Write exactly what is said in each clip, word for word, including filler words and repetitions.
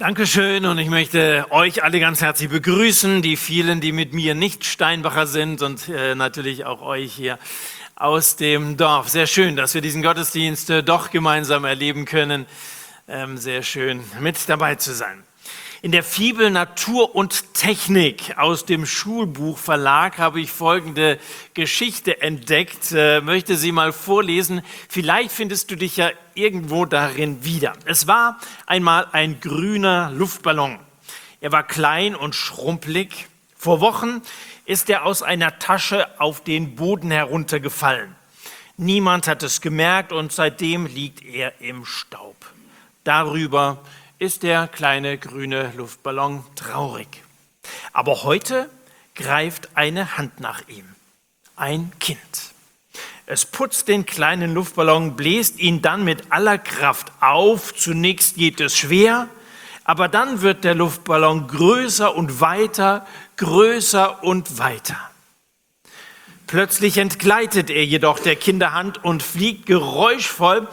Dankeschön und ich möchte euch alle ganz herzlich begrüßen, die vielen, die mit mir nicht Steinbacher sind und äh, natürlich auch euch hier aus dem Dorf. Sehr schön, dass wir diesen Gottesdienst äh, doch gemeinsam erleben können. Ähm, sehr schön, mit dabei zu sein. In der Fibel Natur und Technik aus dem Schulbuchverlag habe ich folgende Geschichte entdeckt. Äh, möchte sie mal vorlesen. Vielleicht findest du dich ja irgendwo darin wieder. Es war einmal ein grüner Luftballon. Er war klein und schrumpelig. Vor Wochen ist er aus einer Tasche auf den Boden heruntergefallen. Niemand hat es gemerkt und seitdem liegt er im Staub. Darüber ist der kleine grüne Luftballon traurig. Aber heute greift eine Hand nach ihm. Ein Kind. Es putzt den kleinen Luftballon, bläst ihn dann mit aller Kraft auf. Zunächst geht es schwer, aber dann wird der Luftballon größer und weiter, größer und weiter. Plötzlich entgleitet er jedoch der Kinderhand und fliegt geräuschvoll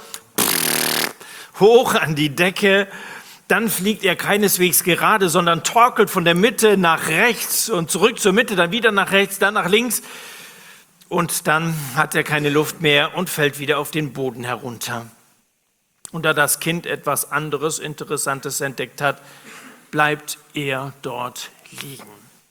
hoch an die Decke. Dann fliegt er keineswegs gerade, sondern torkelt von der Mitte nach rechts und zurück zur Mitte, dann wieder nach rechts, dann nach links. Und dann hat er keine Luft mehr und fällt wieder auf den Boden herunter. Und da das Kind etwas anderes, Interessantes entdeckt hat, bleibt er dort liegen.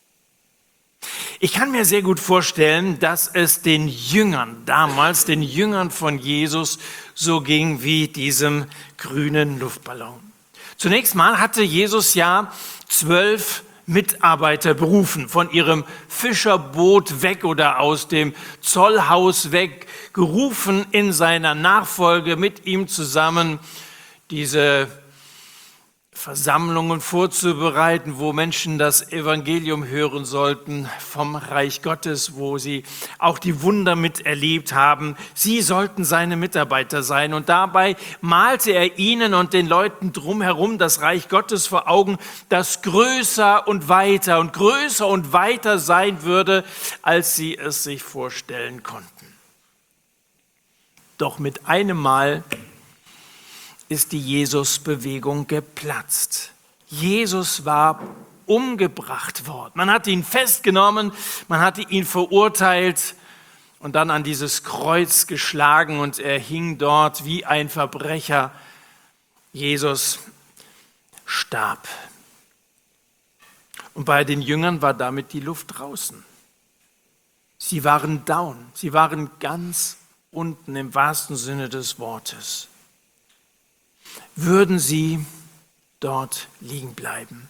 Ich kann mir sehr gut vorstellen, dass es den Jüngern damals, den Jüngern von Jesus, so ging wie diesem grünen Luftballon. Zunächst mal hatte Jesus ja zwölf Mitarbeiter berufen, von ihrem Fischerboot weg oder aus dem Zollhaus weg, gerufen in seiner Nachfolge mit ihm zusammen diese Versammlungen vorzubereiten, wo Menschen das Evangelium hören sollten vom Reich Gottes, wo sie auch die Wunder miterlebt haben. Sie sollten seine Mitarbeiter sein und dabei malte er ihnen und den Leuten drumherum das Reich Gottes vor Augen, das größer und weiter und größer und weiter sein würde, als sie es sich vorstellen konnten. Doch mit einem Mal ist die Jesus-Bewegung geplatzt. Jesus war umgebracht worden. Man hat ihn festgenommen, man hatte ihn verurteilt und dann an dieses Kreuz geschlagen und er hing dort wie ein Verbrecher. Jesus starb. Und bei den Jüngern war damit die Luft draußen. Sie waren down, sie waren ganz unten im wahrsten Sinne des Wortes. Würden sie dort liegen bleiben.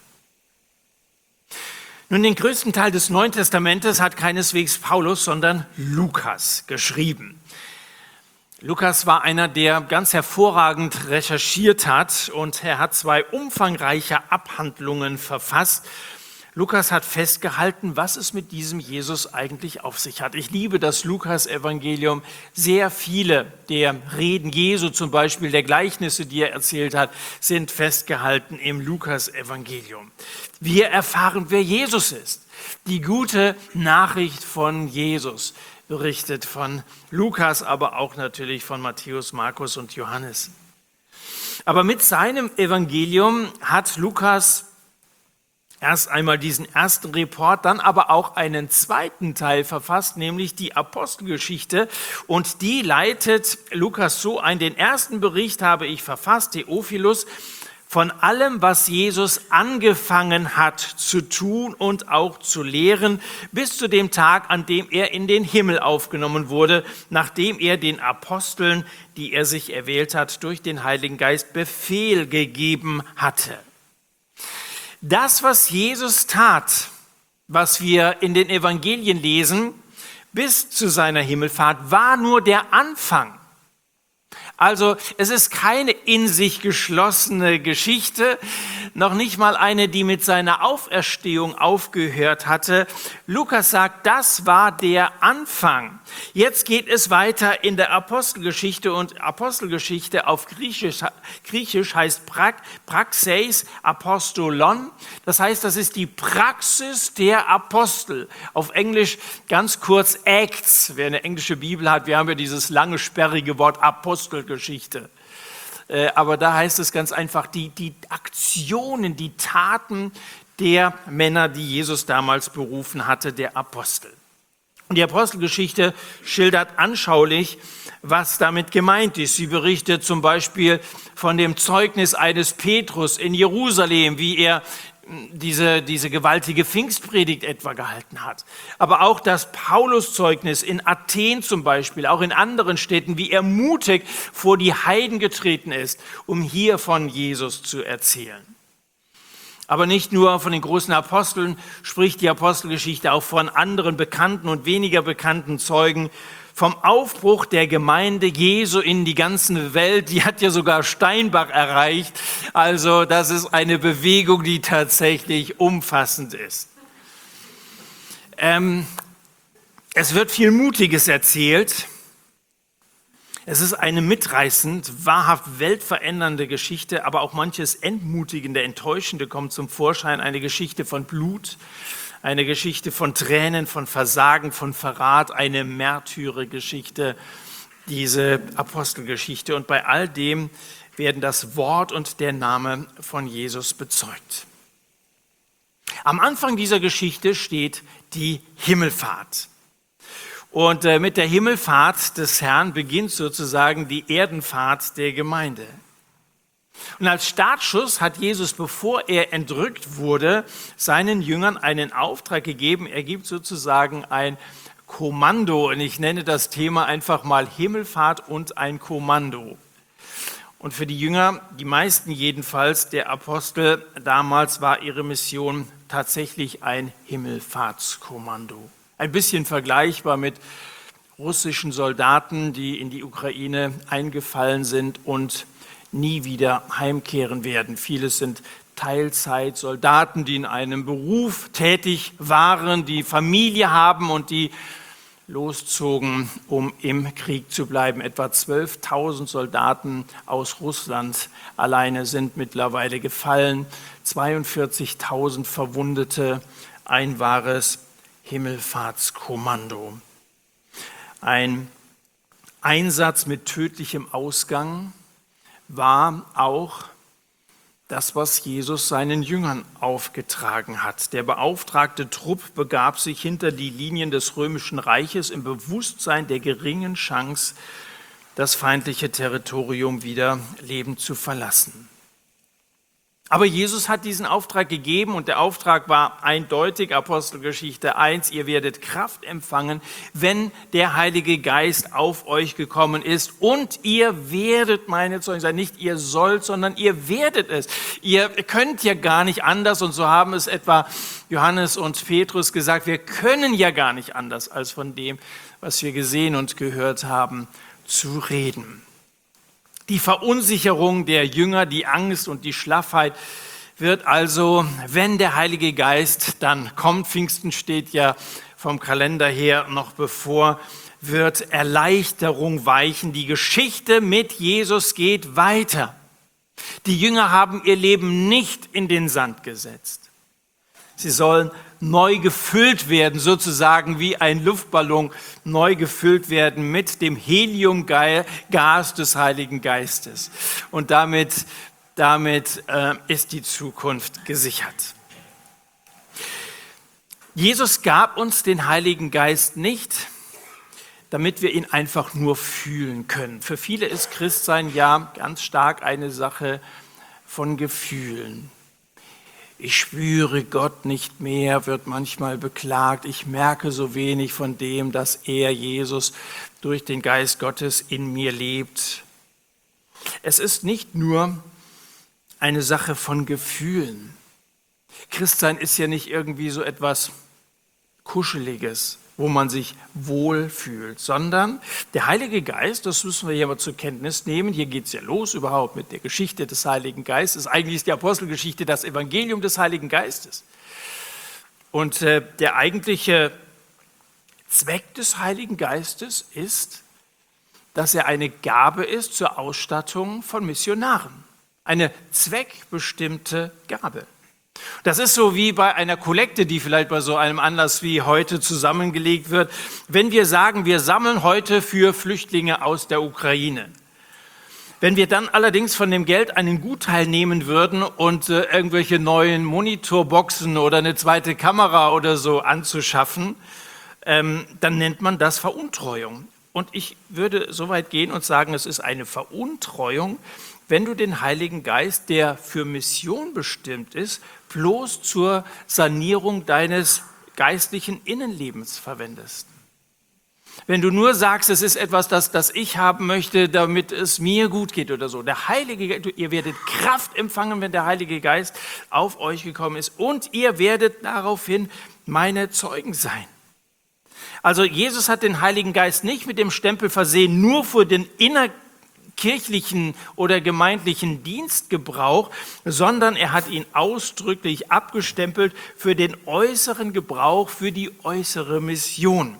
Nun, den größten Teil des Neuen Testamentes hat keineswegs Paulus, sondern Lukas geschrieben. Lukas war einer, der ganz hervorragend recherchiert hat und er hat zwei umfangreiche Abhandlungen verfasst. Lukas hat festgehalten, was es mit diesem Jesus eigentlich auf sich hat. Ich liebe das Lukas-Evangelium. Sehr viele der Reden Jesu, zum Beispiel der Gleichnisse, die er erzählt hat, sind festgehalten im Lukas-Evangelium. Wir erfahren, wer Jesus ist. Die gute Nachricht von Jesus, berichtet von Lukas, aber auch natürlich von Matthäus, Markus und Johannes. Aber mit seinem Evangelium hat Lukas erst einmal diesen ersten Report, dann aber auch einen zweiten Teil verfasst, nämlich die Apostelgeschichte. Und die leitet Lukas so ein. Den ersten Bericht habe ich verfasst, Theophilus, von allem, was Jesus angefangen hat zu tun und auch zu lehren, bis zu dem Tag, an dem er in den Himmel aufgenommen wurde, nachdem er den Aposteln, die er sich erwählt hat, durch den Heiligen Geist Befehl gegeben hatte. Das, was Jesus tat, was wir in den Evangelien lesen, bis zu seiner Himmelfahrt, war nur der Anfang. Also es ist keine in sich geschlossene Geschichte, noch nicht mal eine, die mit seiner Auferstehung aufgehört hatte. Lukas sagt, das war der Anfang. Jetzt geht es weiter in der Apostelgeschichte und Apostelgeschichte auf Griechisch, Griechisch heißt pra, Praxeis Apostolon. Das heißt, das ist die Praxis der Apostel. Auf Englisch ganz kurz Acts. Wer eine englische Bibel hat, wir haben ja dieses lange sperrige Wort Apostelgeschichte. Aber da heißt es ganz einfach die, die Aktion. Aktionen, die Taten der Männer, die Jesus damals berufen hatte, der Apostel. Und die Apostelgeschichte schildert anschaulich, was damit gemeint ist. Sie berichtet zum Beispiel von dem Zeugnis eines Petrus in Jerusalem, wie er diese, diese gewaltige Pfingstpredigt etwa gehalten hat. Aber auch das Paulus-Zeugnis in Athen zum Beispiel, auch in anderen Städten, wie er mutig vor die Heiden getreten ist, um hier von Jesus zu erzählen. Aber nicht nur von den großen Aposteln spricht die Apostelgeschichte auch von anderen bekannten und weniger bekannten Zeugen. Vom Aufbruch der Gemeinde Jesu in die ganze Welt, die hat ja sogar Steinbach erreicht. Also das ist eine Bewegung, die tatsächlich umfassend ist. Ähm, es wird viel Mutiges erzählt. Es ist eine mitreißend, wahrhaft weltverändernde Geschichte, aber auch manches Entmutigende, Enttäuschende kommt zum Vorschein. Eine Geschichte von Blut, eine Geschichte von Tränen, von Versagen, von Verrat, eine Märtyrergeschichte, diese Apostelgeschichte. Und bei all dem werden das Wort und der Name von Jesus bezeugt. Am Anfang dieser Geschichte steht die Himmelfahrt. Und mit der Himmelfahrt des Herrn beginnt sozusagen die Erdenfahrt der Gemeinde. Und als Startschuss hat Jesus, bevor er entrückt wurde, seinen Jüngern einen Auftrag gegeben. Er gibt sozusagen ein Kommando. Und ich nenne das Thema einfach mal Himmelfahrt und ein Kommando. Und für die Jünger, die meisten jedenfalls, der Apostel damals, war ihre Mission tatsächlich ein Himmelfahrtskommando. Ein bisschen vergleichbar mit russischen Soldaten, die in die Ukraine eingefallen sind und nie wieder heimkehren werden. Viele sind Teilzeitsoldaten, die in einem Beruf tätig waren, die Familie haben und die loszogen, um im Krieg zu bleiben. Etwa zwölftausend Soldaten aus Russland alleine sind mittlerweile gefallen, zweiundvierzigtausend Verwundete, ein wahres Himmelfahrtskommando. Ein Einsatz mit tödlichem Ausgang war auch das, was Jesus seinen Jüngern aufgetragen hat. Der beauftragte Trupp begab sich hinter die Linien des Römischen Reiches im Bewusstsein der geringen Chance, das feindliche Territorium wieder lebend zu verlassen. Aber Jesus hat diesen Auftrag gegeben und der Auftrag war eindeutig, Apostelgeschichte eins, ihr werdet Kraft empfangen, wenn der Heilige Geist auf euch gekommen ist und ihr werdet meine Zeugen sein. Nicht ihr sollt, sondern ihr werdet es. Ihr könnt ja gar nicht anders und so haben es etwa Johannes und Petrus gesagt, wir können ja gar nicht anders, als von dem, was wir gesehen und gehört haben, zu reden. Die Verunsicherung der Jünger, die Angst und die Schlaffheit wird also, wenn der Heilige Geist dann kommt, Pfingsten steht ja vom Kalender her noch bevor, wird Erleichterung weichen. Die Geschichte mit Jesus geht weiter. Die Jünger haben ihr Leben nicht in den Sand gesetzt. Sie sollen neu gefüllt werden, sozusagen wie ein Luftballon neu gefüllt werden mit dem Heliumgas des Heiligen Geistes. Und damit, damit äh, ist die Zukunft gesichert. Jesus gab uns den Heiligen Geist nicht, damit wir ihn einfach nur fühlen können. Für viele ist Christsein ja ganz stark eine Sache von Gefühlen. Ich spüre Gott nicht mehr, wird manchmal beklagt. Ich merke so wenig von dem, dass er, Jesus, durch den Geist Gottes in mir lebt. Es ist nicht nur eine Sache von Gefühlen. Christsein ist ja nicht irgendwie so etwas Kuscheliges, wo man sich wohlfühlt, sondern der Heilige Geist, das müssen wir hier mal zur Kenntnis nehmen, hier geht es ja los überhaupt mit der Geschichte des Heiligen Geistes. Eigentlich ist die Apostelgeschichte das Evangelium des Heiligen Geistes. Und äh, der eigentliche Zweck des Heiligen Geistes ist, dass er eine Gabe ist zur Ausstattung von Missionaren. Eine zweckbestimmte Gabe. Das ist so wie bei einer Kollekte, die vielleicht bei so einem Anlass wie heute zusammengelegt wird. Wenn wir sagen, wir sammeln heute für Flüchtlinge aus der Ukraine, Wenn wir dann allerdings von dem Geld einen Gutteil nehmen würden und äh, irgendwelche neuen Monitorboxen oder eine zweite Kamera oder so anzuschaffen, ähm, dann nennt man das Veruntreuung. Und ich würde so weit gehen und sagen, es ist eine Veruntreuung, wenn du den Heiligen Geist, der für Mission bestimmt ist, bloß zur Sanierung deines geistlichen Innenlebens verwendest. Wenn du nur sagst, es ist etwas, das, das ich haben möchte, damit es mir gut geht oder so. Der Heilige Geist, ihr werdet Kraft empfangen, wenn der Heilige Geist auf euch gekommen ist. Und ihr werdet daraufhin meine Zeugen sein. Also Jesus hat den Heiligen Geist nicht mit dem Stempel versehen, nur für den innerkirchlichen oder gemeindlichen Dienstgebrauch, sondern er hat ihn ausdrücklich abgestempelt für den äußeren Gebrauch, für die äußere Mission.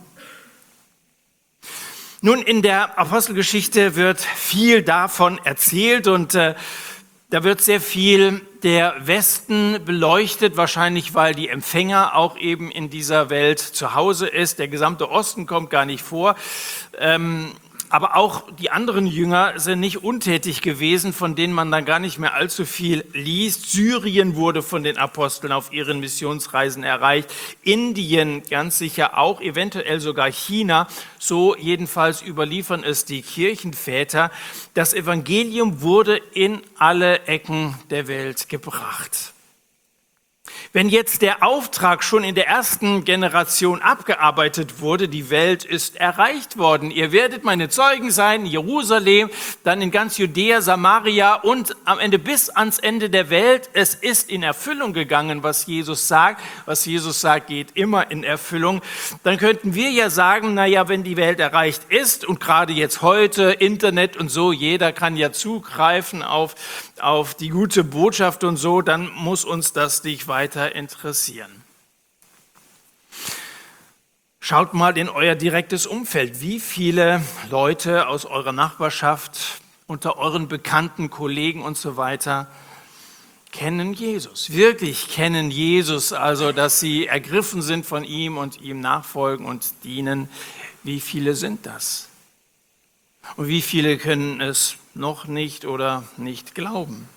Nun, in der Apostelgeschichte wird viel davon erzählt und äh, da wird sehr viel der Westen beleuchtet, wahrscheinlich weil die Empfänger auch eben in dieser Welt zu Hause ist. Der gesamte Osten kommt gar nicht vor. Ähm, aber auch die anderen Jünger sind nicht untätig gewesen, von denen man dann gar nicht mehr allzu viel liest. Syrien wurde von den Aposteln auf ihren Missionsreisen erreicht. Indien ganz sicher auch, eventuell sogar China. So jedenfalls überliefern es die Kirchenväter. Das Evangelium wurde in alle Ecken der Welt gebracht. Wenn jetzt der Auftrag schon in der ersten Generation abgearbeitet wurde, die Welt ist erreicht worden. Ihr werdet meine Zeugen sein, in Jerusalem, dann in ganz Judäa, Samaria und am Ende bis ans Ende der Welt. Es ist in Erfüllung gegangen, was Jesus sagt. Was Jesus sagt, geht immer in Erfüllung. Dann könnten wir ja sagen, naja, wenn die Welt erreicht ist und gerade jetzt heute Internet und so, jeder kann ja zugreifen auf, auf die gute Botschaft und so, dann muss uns das nicht weiter interessieren. Schaut mal in euer direktes Umfeld. Wie viele Leute aus eurer Nachbarschaft, unter euren Bekannten, Kollegen und so weiter kennen Jesus? Wirklich kennen Jesus, also dass sie ergriffen sind von ihm und ihm nachfolgen und dienen. Wie viele sind das? Und wie viele können es noch nicht oder nicht glauben?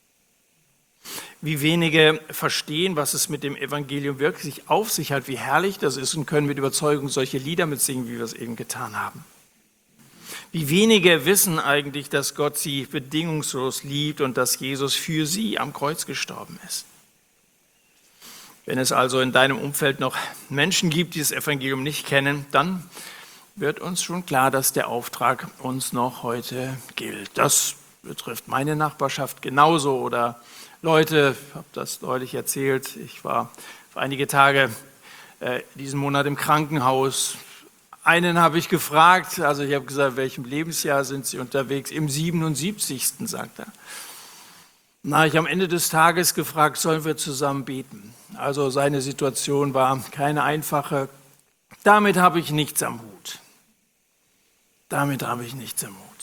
Wie wenige verstehen, was es mit dem Evangelium wirklich auf sich hat, wie herrlich das ist und können mit Überzeugung solche Lieder mitsingen, wie wir es eben getan haben. Wie wenige wissen eigentlich, dass Gott sie bedingungslos liebt und dass Jesus für sie am Kreuz gestorben ist. Wenn es also in deinem Umfeld noch Menschen gibt, die das Evangelium nicht kennen, dann wird uns schon klar, dass der Auftrag uns noch heute gilt. Das betrifft meine Nachbarschaft genauso oder Leute, ich habe das neulich erzählt, ich war für einige Tage äh, diesen Monat im Krankenhaus. Einen habe ich gefragt, also ich habe gesagt, in welchem Lebensjahr sind Sie unterwegs? Im siebenundsiebzigsten, sagt er. Na, ich am Ende des Tages gefragt, sollen wir zusammen beten? Also seine Situation war keine einfache. Damit habe ich nichts am Hut. Damit habe ich nichts am Hut.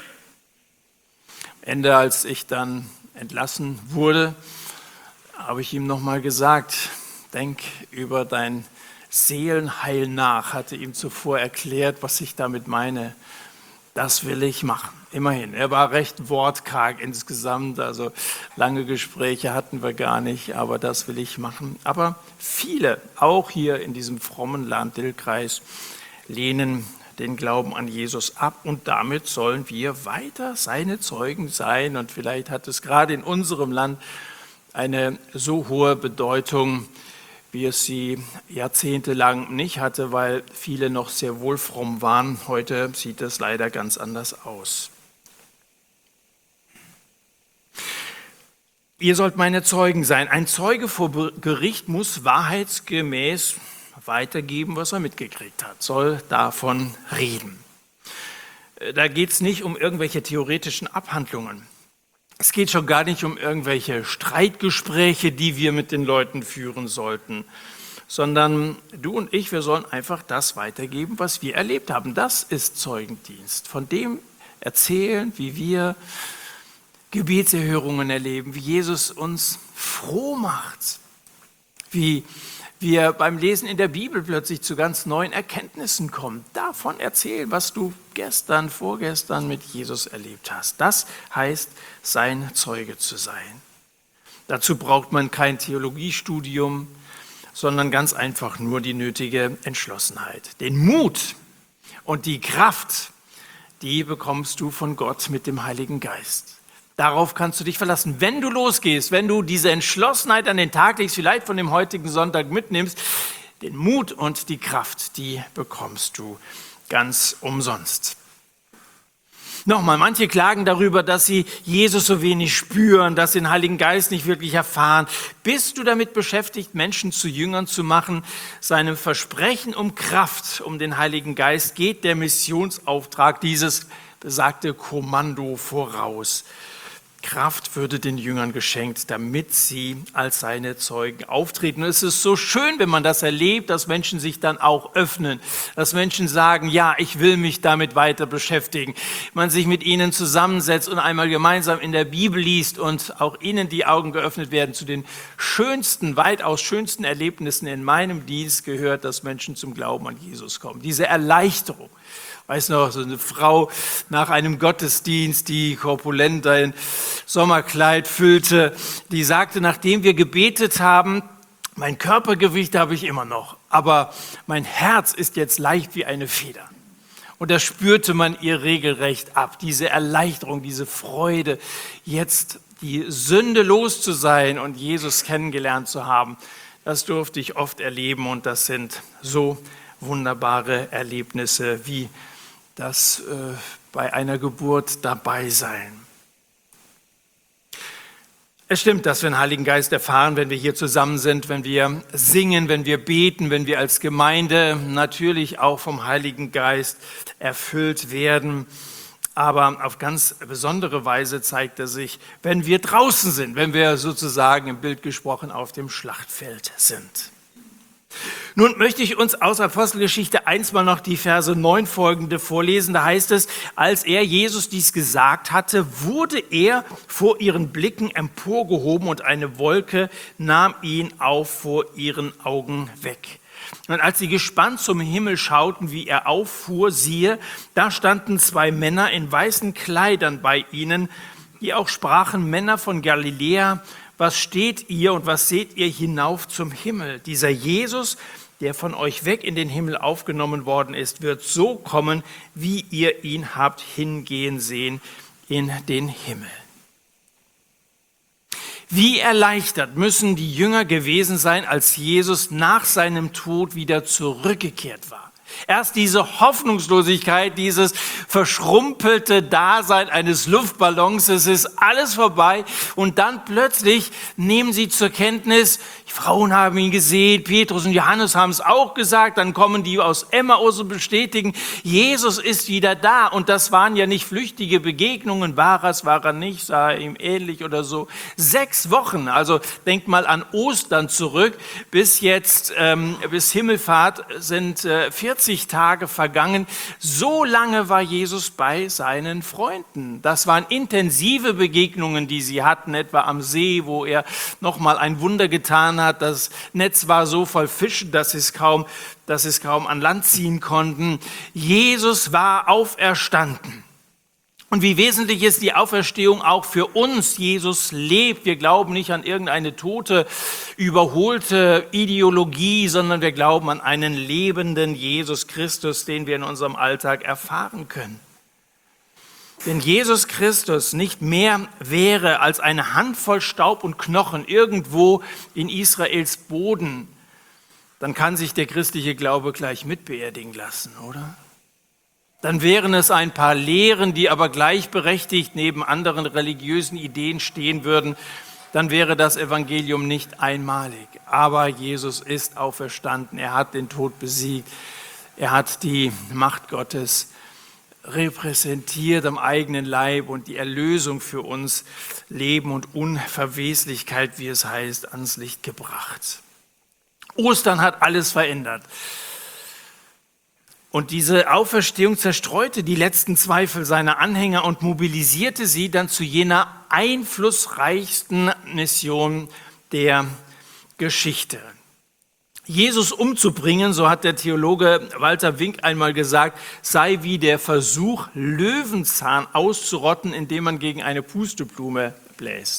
Am Ende, als ich dann entlassen wurde, habe ich ihm nochmal gesagt, denk über dein Seelenheil nach, hatte ihm zuvor erklärt, was ich damit meine. Das will ich machen, immerhin. Er war recht wortkarg insgesamt, also lange Gespräche hatten wir gar nicht, aber das will ich machen. Aber viele, auch hier in diesem frommen Land Dillkreis, lehnen den Glauben an Jesus ab und damit sollen wir weiter seine Zeugen sein. Und vielleicht hat es gerade in unserem Land eine so hohe Bedeutung, wie es sie jahrzehntelang nicht hatte, weil viele noch sehr wohl fromm waren. Heute sieht es leider ganz anders aus. Ihr sollt meine Zeugen sein. Ein Zeuge vor Gericht muss wahrheitsgemäß weitergeben, was er mitgekriegt hat, soll davon reden. Da geht es nicht um irgendwelche theoretischen Abhandlungen. Es geht schon gar nicht um irgendwelche Streitgespräche, die wir mit den Leuten führen sollten, sondern du und ich, wir sollen einfach das weitergeben, was wir erlebt haben. Das ist Zeugendienst. Von dem erzählen, wie wir Gebetserhörungen erleben, wie Jesus uns froh macht, wie wir beim Lesen in der Bibel plötzlich zu ganz neuen Erkenntnissen kommen. Davon erzählen, was du gestern, vorgestern mit Jesus erlebt hast. Das heißt, sein Zeuge zu sein. Dazu braucht man kein Theologiestudium, sondern ganz einfach nur die nötige Entschlossenheit. Den Mut und die Kraft, die bekommst du von Gott mit dem Heiligen Geist. Darauf kannst du dich verlassen. Wenn du losgehst, wenn du diese Entschlossenheit an den Tag legst, vielleicht von dem heutigen Sonntag mitnimmst, den Mut und die Kraft, die bekommst du ganz umsonst. Nochmal, manche klagen darüber, dass sie Jesus so wenig spüren, dass sie den Heiligen Geist nicht wirklich erfahren. Bist du damit beschäftigt, Menschen zu Jüngern zu machen? Seinem Versprechen um Kraft, um den Heiligen Geist geht der Missionsauftrag, dieses besagte Kommando voraus. Kraft würde den Jüngern geschenkt, damit sie als seine Zeugen auftreten. Und es ist so schön, wenn man das erlebt, dass Menschen sich dann auch öffnen, dass Menschen sagen, ja, ich will mich damit weiter beschäftigen. Man sich mit ihnen zusammensetzt und einmal gemeinsam in der Bibel liest und auch ihnen die Augen geöffnet werden. Zu den schönsten, weitaus schönsten Erlebnissen in meinem Dienst gehört, dass Menschen zum Glauben an Jesus kommen. Diese Erleichterung. Weiß noch, so eine Frau nach einem Gottesdienst, die korpulent ein Sommerkleid füllte, die sagte, nachdem wir gebetet haben, mein Körpergewicht habe ich immer noch, aber mein Herz ist jetzt leicht wie eine Feder. Und da spürte man ihr regelrecht ab, diese Erleichterung, diese Freude, jetzt die Sünde los zu sein und Jesus kennengelernt zu haben. Das durfte ich oft erleben und das sind so wunderbare Erlebnisse wie das äh, bei einer Geburt dabei sein. Es stimmt, dass wir den Heiligen Geist erfahren, wenn wir hier zusammen sind, wenn wir singen, wenn wir beten, wenn wir als Gemeinde natürlich auch vom Heiligen Geist erfüllt werden. Aber auf ganz besondere Weise zeigt er sich, wenn wir draußen sind, wenn wir sozusagen im Bild gesprochen auf dem Schlachtfeld sind. Nun möchte ich uns aus Apostelgeschichte eins mal noch die Verse neun folgende vorlesen. Da heißt es, als er Jesus dies gesagt hatte, wurde er vor ihren Blicken emporgehoben und eine Wolke nahm ihn auf vor ihren Augen weg. Und als sie gespannt zum Himmel schauten, wie er auffuhr, siehe, da standen zwei Männer in weißen Kleidern bei ihnen, die auch sprachen, Männer von Galiläa, was steht ihr und was seht ihr hinauf zum Himmel? Dieser Jesus, der von euch weg in den Himmel aufgenommen worden ist, wird so kommen, wie ihr ihn habt hingehen sehen in den Himmel. Wie erleichtert müssen die Jünger gewesen sein, als Jesus nach seinem Tod wieder zurückgekehrt war. Erst diese Hoffnungslosigkeit, dieses verschrumpelte Dasein eines Luftballons, es ist alles vorbei und dann plötzlich nehmen sie zur Kenntnis, die Frauen haben ihn gesehen, Petrus und Johannes haben es auch gesagt, dann kommen die aus Emmaus und bestätigen, Jesus ist wieder da und das waren ja nicht flüchtige Begegnungen, war er es, war er nicht, sah er ihm ähnlich oder so. Sechs Wochen, also denkt mal an Ostern zurück, bis jetzt, ähm, bis Himmelfahrt sind äh, vierzig Tage vergangen. So lange war Jesus bei seinen Freunden. Das waren intensive Begegnungen, die sie hatten, etwa am See, wo er nochmal ein Wunder getan hat. Das Netz war so voll Fischen, dass sie es kaum, dass sie es kaum an Land ziehen konnten. Jesus war auferstanden. Und wie wesentlich ist die Auferstehung auch für uns? Jesus lebt. Wir glauben nicht an irgendeine tote, überholte Ideologie, sondern wir glauben an einen lebenden Jesus Christus, den wir in unserem Alltag erfahren können. Wenn Jesus Christus nicht mehr wäre als eine Handvoll Staub und Knochen irgendwo in Israels Boden, dann kann sich der christliche Glaube gleich mitbeerdigen lassen, oder? Dann wären es ein paar Lehren, die aber gleichberechtigt neben anderen religiösen Ideen stehen würden. Dann wäre das Evangelium nicht einmalig. Aber Jesus ist auferstanden. Er hat den Tod besiegt. Er hat die Macht Gottes repräsentiert am eigenen Leib und die Erlösung für uns, Leben und Unverweslichkeit, wie es heißt, ans Licht gebracht. Ostern hat alles verändert. Und diese Auferstehung zerstreute die letzten Zweifel seiner Anhänger und mobilisierte sie dann zu jener einflussreichsten Mission der Geschichte. Jesus umzubringen, so hat der Theologe Walter Wink einmal gesagt, sei wie der Versuch, Löwenzahn auszurotten, indem man gegen eine Pusteblume bläst.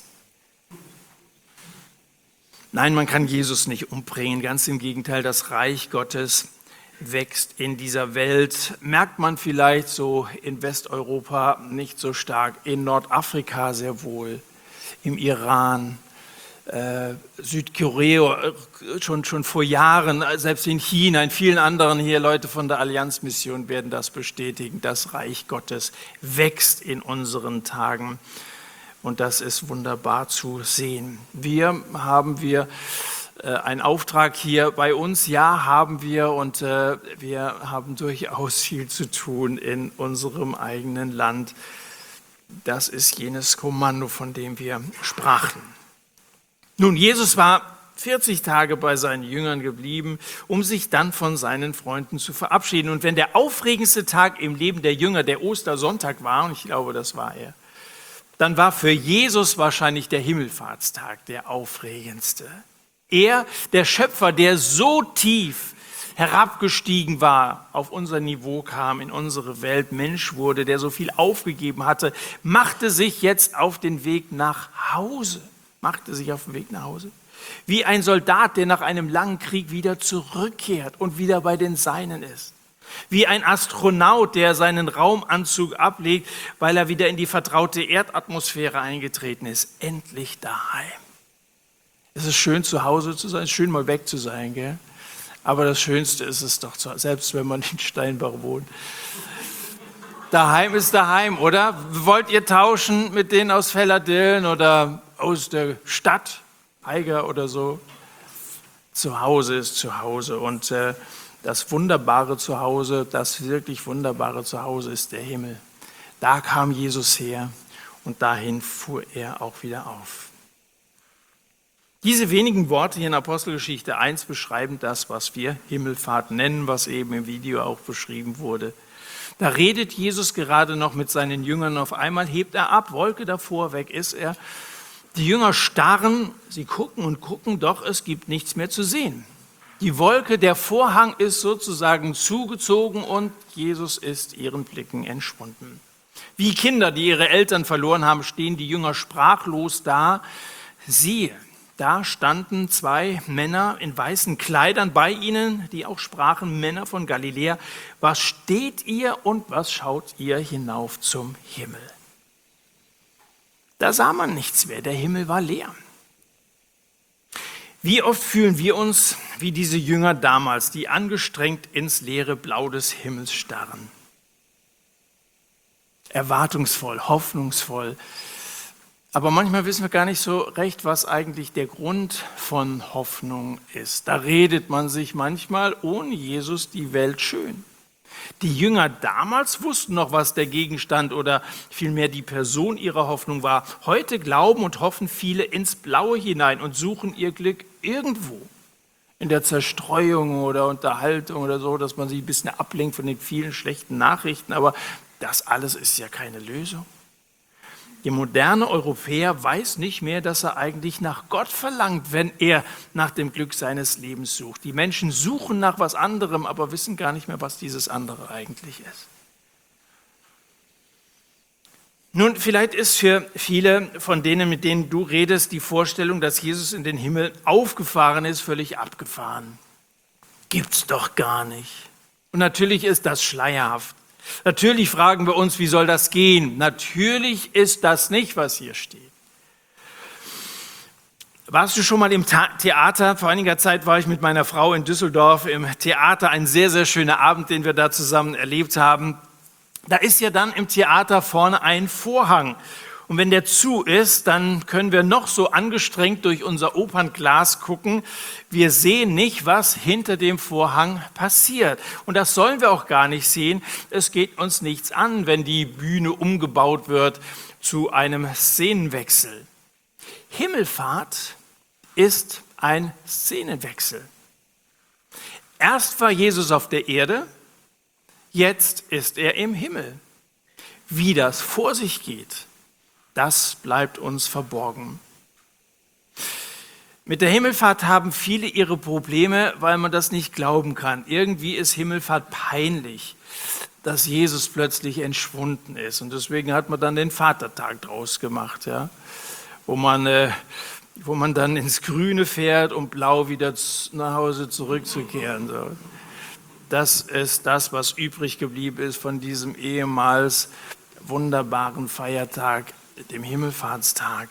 Nein, man kann Jesus nicht umbringen, ganz im Gegenteil, das Reich Gottes wächst in dieser Welt. Merkt man vielleicht so in Westeuropa nicht so stark, in Nordafrika sehr wohl, im Iran, Äh, Südkorea äh, schon, schon vor Jahren, selbst in China, in vielen anderen hier, Leute von der Allianzmission werden das bestätigen. Das Reich Gottes wächst in unseren Tagen und das ist wunderbar zu sehen. Wir haben wir äh, einen Auftrag hier bei uns, ja, haben wir und äh, wir haben durchaus viel zu tun in unserem eigenen Land. Das ist jenes Kommando, von dem wir sprachen. Nun, Jesus war vierzig Tage bei seinen Jüngern geblieben, um sich dann von seinen Freunden zu verabschieden. Und wenn der aufregendste Tag im Leben der Jünger der Ostersonntag war, und ich glaube, das war er, dann war für Jesus wahrscheinlich der Himmelfahrtstag der aufregendste. Er, der Schöpfer, der so tief herabgestiegen war, auf unser Niveau kam, in unsere Welt, Mensch wurde, der so viel aufgegeben hatte, machte sich jetzt auf den Weg nach Hause. machte sich auf den Weg nach Hause. Wie ein Soldat, der nach einem langen Krieg wieder zurückkehrt und wieder bei den Seinen ist. Wie ein Astronaut, der seinen Raumanzug ablegt, weil er wieder in die vertraute Erdatmosphäre eingetreten ist. Endlich daheim. Es ist schön, zu Hause zu sein, es ist schön, mal weg zu sein, gell? Aber das Schönste ist es doch, selbst wenn man in Steinbach wohnt. Daheim ist daheim, oder? Wollt ihr tauschen mit denen aus Felladillen oder aus der Stadt, Eiger oder so? Zu Hause ist zu Hause und äh, das wunderbare Zuhause, das wirklich wunderbare Zuhause ist der Himmel. Da kam Jesus her und dahin fuhr er auch wieder auf. Diese wenigen Worte hier in Apostelgeschichte eins beschreiben das, was wir Himmelfahrt nennen, was eben im Video auch beschrieben wurde. Da redet Jesus gerade noch mit seinen Jüngern, auf einmal hebt er ab, Wolke davor, weg ist er. Die Jünger starren, sie gucken und gucken, doch es gibt nichts mehr zu sehen. Die Wolke, der Vorhang ist sozusagen zugezogen und Jesus ist ihren Blicken entschwunden. Wie Kinder, die ihre Eltern verloren haben, stehen die Jünger sprachlos da. Siehe, da standen zwei Männer in weißen Kleidern bei ihnen, die auch sprachen, Männer von Galiläa. Was steht ihr und was schaut ihr hinauf zum Himmel? Da sah man nichts mehr, der Himmel war leer. Wie oft fühlen wir uns wie diese Jünger damals, die angestrengt ins leere Blau des Himmels starren. Erwartungsvoll, hoffnungsvoll. Aber manchmal wissen wir gar nicht so recht, was eigentlich der Grund von Hoffnung ist. Da redet man sich manchmal ohne Jesus die Welt schön. Die Jünger damals wussten noch, was der Gegenstand oder vielmehr die Person ihrer Hoffnung war. Heute glauben und hoffen viele ins Blaue hinein und suchen ihr Glück irgendwo. In der Zerstreuung oder Unterhaltung oder so, dass man sich ein bisschen ablenkt von den vielen schlechten Nachrichten. Aber das alles ist ja keine Lösung. Der moderne Europäer weiß nicht mehr, dass er eigentlich nach Gott verlangt, wenn er nach dem Glück seines Lebens sucht. Die Menschen suchen nach was anderem, aber wissen gar nicht mehr, was dieses andere eigentlich ist. Nun, vielleicht ist für viele von denen, mit denen du redest, die Vorstellung, dass Jesus in den Himmel aufgefahren ist, völlig abgefahren. Gibt's doch gar nicht. Und natürlich ist das schleierhaft. Natürlich fragen wir uns, wie soll das gehen? Natürlich ist das nicht, was hier steht. Warst du schon mal im Theater? Vor einiger Zeit war ich mit meiner Frau in Düsseldorf im Theater. Ein sehr, sehr schöner Abend, den wir da zusammen erlebt haben. Da ist ja dann im Theater vorne ein Vorhang. Und wenn der zu ist, dann können wir noch so angestrengt durch unser Opernglas gucken. Wir sehen nicht, was hinter dem Vorhang passiert. Und das sollen wir auch gar nicht sehen. Es geht uns nichts an, wenn die Bühne umgebaut wird zu einem Szenenwechsel. Himmelfahrt ist ein Szenenwechsel. Erst war Jesus auf der Erde, jetzt ist er im Himmel. Wie das vor sich geht, das bleibt uns verborgen. Mit der Himmelfahrt haben viele ihre Probleme, weil man das nicht glauben kann. Irgendwie ist Himmelfahrt peinlich, dass Jesus plötzlich entschwunden ist. Und deswegen hat man dann den Vatertag draus gemacht, ja? wo, man, äh, wo man dann ins Grüne fährt, um blau wieder nach Hause zurückzukehren. So. Das ist das, was übrig geblieben ist von diesem ehemals wunderbaren Feiertag, dem Himmelfahrtstag.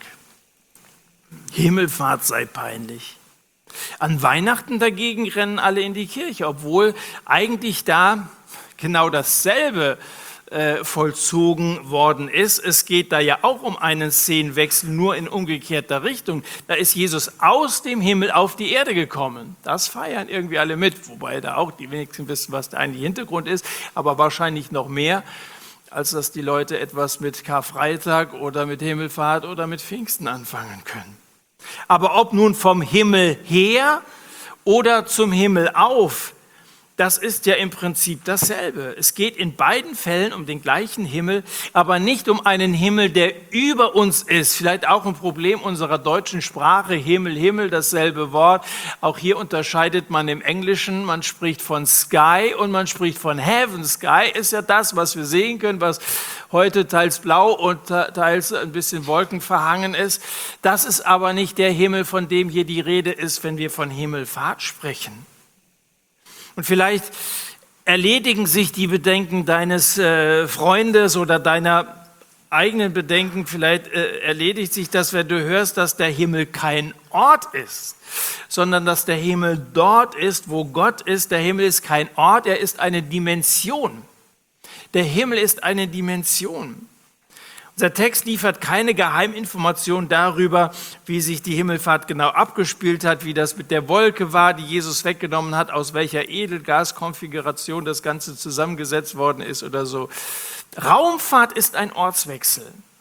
Himmelfahrt sei peinlich. An Weihnachten dagegen rennen alle in die Kirche, obwohl eigentlich da genau dasselbe äh, vollzogen worden ist. Es geht da ja auch um einen Szenenwechsel, nur in umgekehrter Richtung. Da ist Jesus aus dem Himmel auf die Erde gekommen. Das feiern irgendwie alle mit, wobei da auch die wenigsten wissen, was der eigentliche Hintergrund ist, aber wahrscheinlich noch mehr, als dass die Leute etwas mit Karfreitag oder mit Himmelfahrt oder mit Pfingsten anfangen können. Aber ob nun vom Himmel her oder zum Himmel auf, das ist ja im Prinzip dasselbe. Es geht in beiden Fällen um den gleichen Himmel, aber nicht um einen Himmel, der über uns ist. Vielleicht auch ein Problem unserer deutschen Sprache, Himmel, Himmel, dasselbe Wort. Auch hier unterscheidet man im Englischen, man spricht von Sky und man spricht von Heaven. Sky ist ja das, was wir sehen können, was heute teils blau und teils ein bisschen wolkenverhangen ist. Das ist aber nicht der Himmel, von dem hier die Rede ist, wenn wir von Himmelfahrt sprechen. Und vielleicht erledigen sich die Bedenken deines äh, Freundes oder deiner eigenen Bedenken. Vielleicht äh, erledigt sich das, wenn du hörst, dass der Himmel kein Ort ist, sondern dass der Himmel dort ist, wo Gott ist. Der Himmel ist kein Ort, er ist eine Dimension. Der Himmel ist eine Dimension. Unser Text liefert keine Geheiminformation darüber, wie sich die Himmelfahrt genau abgespielt hat, wie das mit der Wolke war, die Jesus weggenommen hat, aus welcher Edelgaskonfiguration das Ganze zusammengesetzt worden ist oder so. Raumfahrt ist ein Ortswechsel.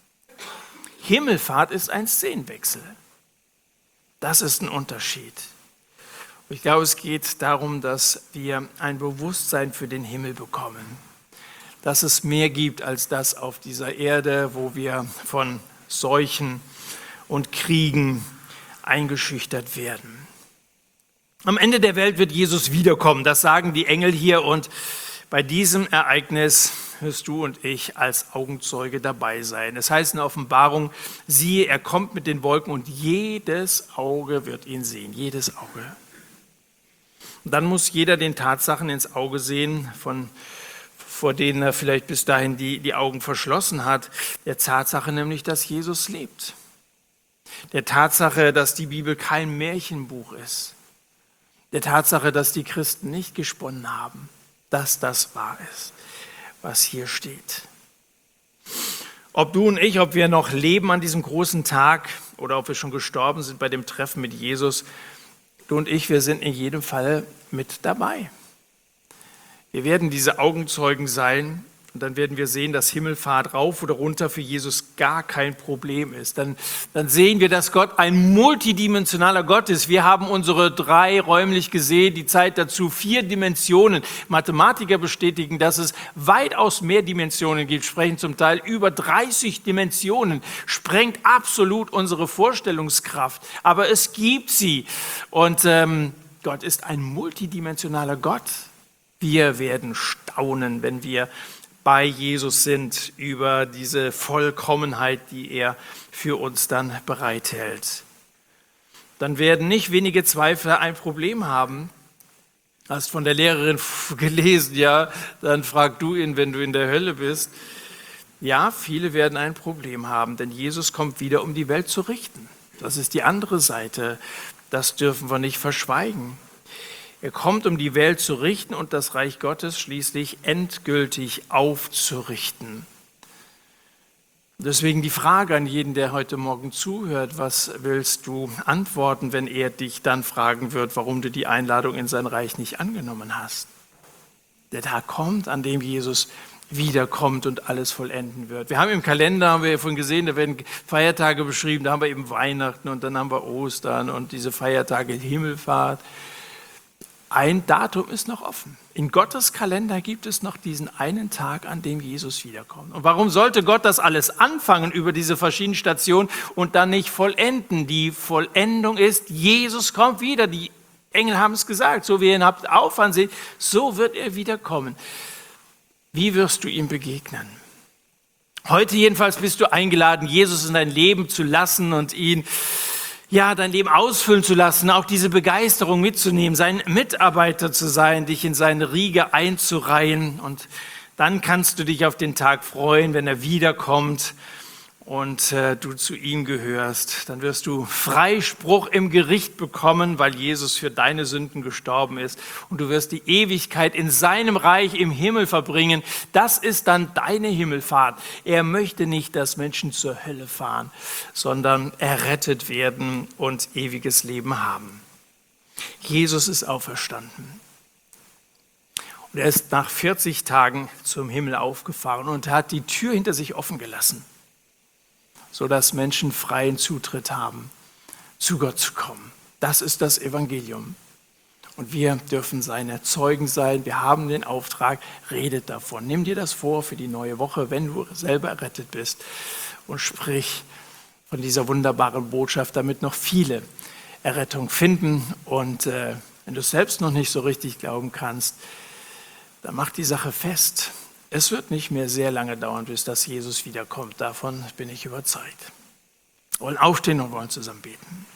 Himmelfahrt ist ein Szenenwechsel. Das ist ein Unterschied. Ich glaube, es geht darum, dass wir ein Bewusstsein für den Himmel bekommen. Dass es mehr gibt als das auf dieser Erde, wo wir von Seuchen und Kriegen eingeschüchtert werden. Am Ende der Welt wird Jesus wiederkommen, das sagen die Engel hier, und bei diesem Ereignis wirst du und ich als Augenzeuge dabei sein. Es heißt in der Offenbarung, siehe, er kommt mit den Wolken und jedes Auge wird ihn sehen, jedes Auge. Und dann muss jeder den Tatsachen ins Auge sehen, von vor denen er vielleicht bis dahin die, die Augen verschlossen hat, der Tatsache nämlich, dass Jesus lebt. Der Tatsache, dass die Bibel kein Märchenbuch ist. Der Tatsache, dass die Christen nicht gesponnen haben, dass das wahr ist, was hier steht. Ob du und ich, ob wir noch leben an diesem großen Tag oder ob wir schon gestorben sind bei dem Treffen mit Jesus, du und ich, wir sind in jedem Fall mit dabei. Wir werden diese Augenzeugen sein und dann werden wir sehen, dass Himmelfahrt rauf oder runter für Jesus gar kein Problem ist. Dann, dann sehen wir, dass Gott ein multidimensionaler Gott ist. Wir haben unsere drei räumlich gesehen, die Zeit dazu, vier Dimensionen. Mathematiker bestätigen, dass es weitaus mehr Dimensionen gibt, sprechen zum Teil über dreißig Dimensionen, sprengt absolut unsere Vorstellungskraft. Aber es gibt sie und ähm, Gott ist ein multidimensionaler Gott. Wir werden staunen, wenn wir bei Jesus sind, über diese Vollkommenheit, die er für uns dann bereithält. Dann werden nicht wenige Zweifler ein Problem haben. Hast von der Lehrerin gelesen, ja, dann frag du ihn, wenn du in der Hölle bist. Ja, viele werden ein Problem haben, denn Jesus kommt wieder, um die Welt zu richten. Das ist die andere Seite, das dürfen wir nicht verschweigen. Er kommt, um die Welt zu richten und das Reich Gottes schließlich endgültig aufzurichten. Deswegen die Frage an jeden, der heute Morgen zuhört: Was willst du antworten, wenn er dich dann fragen wird, warum du die Einladung in sein Reich nicht angenommen hast? Der Tag kommt, an dem Jesus wiederkommt und alles vollenden wird. Wir haben im Kalender, haben wir ja vorhin gesehen, da werden Feiertage beschrieben, da haben wir eben Weihnachten und dann haben wir Ostern und diese Feiertage Himmelfahrt. ein Datum ist noch offen. In Gottes Kalender gibt es noch diesen einen Tag, an dem Jesus wiederkommt. Und warum sollte Gott das alles anfangen über diese verschiedenen Stationen und dann nicht vollenden? Die Vollendung ist, Jesus kommt wieder. Die Engel haben es gesagt, so wie ihr ihn habt auffahren seht, so wird er wiederkommen. Wie wirst du ihm begegnen? Heute jedenfalls bist du eingeladen, Jesus in dein Leben zu lassen und ihn, ja, dein Leben ausfüllen zu lassen, auch diese Begeisterung mitzunehmen, sein Mitarbeiter zu sein, dich in seine Riege einzureihen. Und dann kannst du dich auf den Tag freuen, wenn er wiederkommt und äh, du zu ihm gehörst. Dann wirst du Freispruch im Gericht bekommen, weil Jesus für deine Sünden gestorben ist. Und du wirst die Ewigkeit in seinem Reich im Himmel verbringen. Das ist dann deine Himmelfahrt. Er möchte nicht, dass Menschen zur Hölle fahren, sondern errettet werden und ewiges Leben haben. Jesus ist auferstanden. Und er ist nach vierzig Tagen zum Himmel aufgefahren und hat die Tür hinter sich offen gelassen, sodass Menschen freien Zutritt haben, zu Gott zu kommen. Das ist das Evangelium. Und wir dürfen seine Zeugen sein. Wir haben den Auftrag, redet davon. Nimm dir das vor für die neue Woche, wenn du selber errettet bist. Und sprich von dieser wunderbaren Botschaft, damit noch viele Errettung finden. Und äh, wenn du es selbst noch nicht so richtig glauben kannst, dann mach die Sache fest. Es wird nicht mehr sehr lange dauern, bis dass Jesus wiederkommt. Davon bin ich überzeugt. Wir wollen aufstehen und wollen zusammen beten.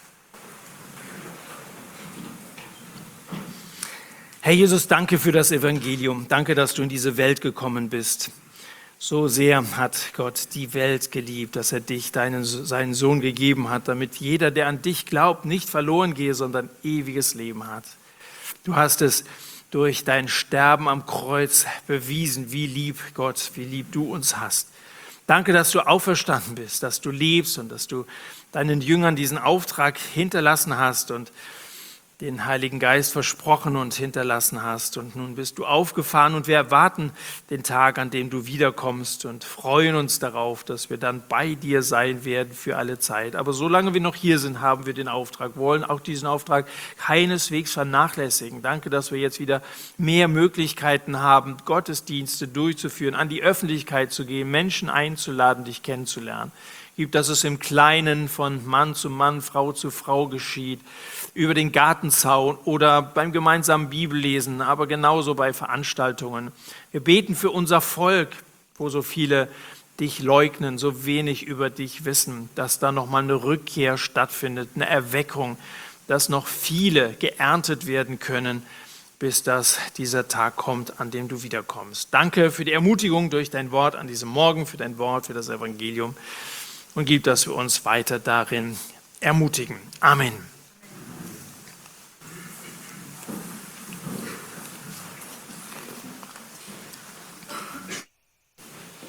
Herr Jesus, danke für das Evangelium. Danke, dass du in diese Welt gekommen bist. So sehr hat Gott die Welt geliebt, dass er dich, deinen, seinen Sohn gegeben hat, damit jeder, der an dich glaubt, nicht verloren gehe, sondern ewiges Leben hat. Du hast es durch dein Sterben am Kreuz bewiesen, wie lieb Gott, wie lieb du uns hast. Danke, dass du auferstanden bist, dass du lebst und dass du deinen Jüngern diesen Auftrag hinterlassen hast und den Heiligen Geist versprochen und hinterlassen hast. Und nun bist du aufgefahren und wir erwarten den Tag, an dem du wiederkommst und freuen uns darauf, dass wir dann bei dir sein werden für alle Zeit. Aber solange wir noch hier sind, haben wir den Auftrag, wollen auch diesen Auftrag keineswegs vernachlässigen. Danke, dass wir jetzt wieder mehr Möglichkeiten haben, Gottesdienste durchzuführen, an die Öffentlichkeit zu gehen, Menschen einzuladen, dich kennenzulernen. Gib, dass es im Kleinen von Mann zu Mann, Frau zu Frau geschieht, über den Gartenzaun oder beim gemeinsamen Bibellesen, aber genauso bei Veranstaltungen. Wir beten für unser Volk, wo so viele dich leugnen, so wenig über dich wissen, dass da nochmal eine Rückkehr stattfindet, eine Erweckung, dass noch viele geerntet werden können, bis dass dieser Tag kommt, an dem du wiederkommst. Danke für die Ermutigung durch dein Wort an diesem Morgen, für dein Wort, für das Evangelium. Und gib, dass wir uns weiter darin ermutigen. Amen.